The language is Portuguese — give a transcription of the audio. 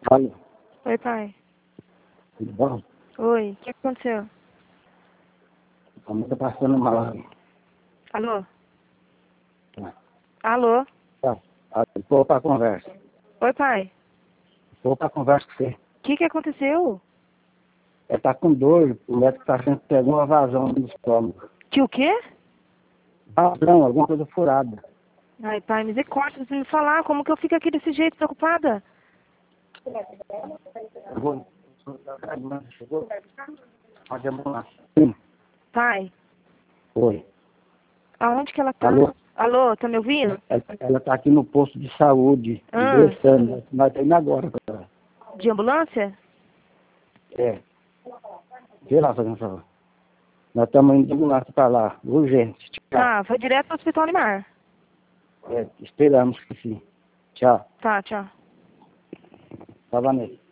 Alô, Oi, pai. tudo bom? Oi, o que aconteceu? A mãe tá passando mal aqui. Alô? Tá. Alô? Tá. Vou pra conversa. Oi, pai. Vou pra conversa com você. O que aconteceu? Ela tá com dor, o médico tá achando que pegou uma vazão no estômago. Que o quê? Vazão, alguma coisa furada. Ai, pai, misericórdia, você me falar, como que eu fico aqui desse jeito, preocupada? Eu vou... Chegou? Pode ambulância. Sim. Pai, Oi. aonde que ela tá? Alô? Alô, tá me ouvindo? Ela tá aqui no posto de saúde, Ah. ingressando. Nós tá indo agora pra ela. De ambulância? É. Vê lá, fazendo favor. Nós estamos indo de ambulância pra lá, urgente. Tchau. Tá, vai direto pro Hospital Animar. É, esperamos que sim. Tchau. Tá, tchau. Tava nele.